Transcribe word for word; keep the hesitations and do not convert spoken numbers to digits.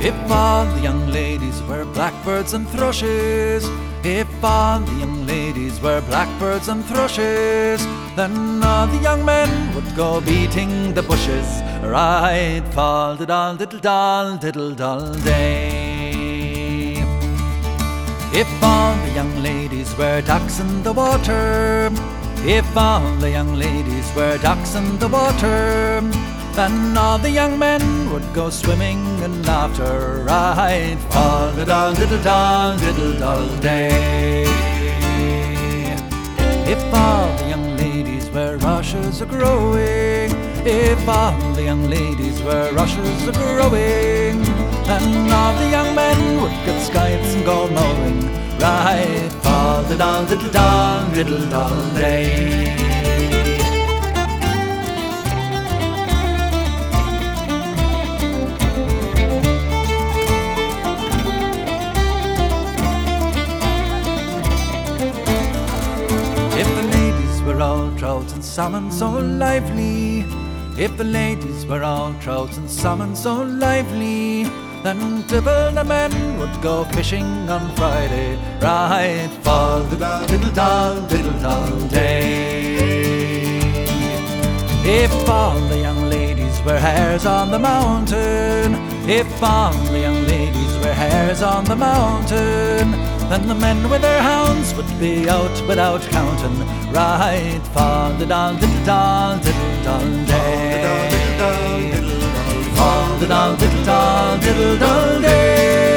If all the young ladies were blackbirds and thrushes, if all the young ladies were blackbirds and thrushes, then all the young men would go beating the bushes. Right, fall diddle diddle doll, diddle doll day. If all the young ladies were ducks in the water, if all the young ladies were ducks in the water, then all the young men would go swimming in laughter. Right, fall diddle diddle doll, diddle doll day. If all the young ladies were rushes a growing, if all the young ladies were rushes a growing, then all the young men would get scythes and go mowing. Right, fall diddle diddle doll, diddle doll day. If the ladies were all trouts and salmon so lively, if the ladies were all trouts and salmon so lively, then Tibble the men would go fishing on Friday. Right, fall diddle diddle doll, diddle doll day. If all the young ladies were hares on the mountain, if all the young ladies were hares on the mountain, then the men with their hounds would be out without counting. Right, fall diddle diddle doll, diddle doll day. Fall diddle diddle doll, diddle doll day.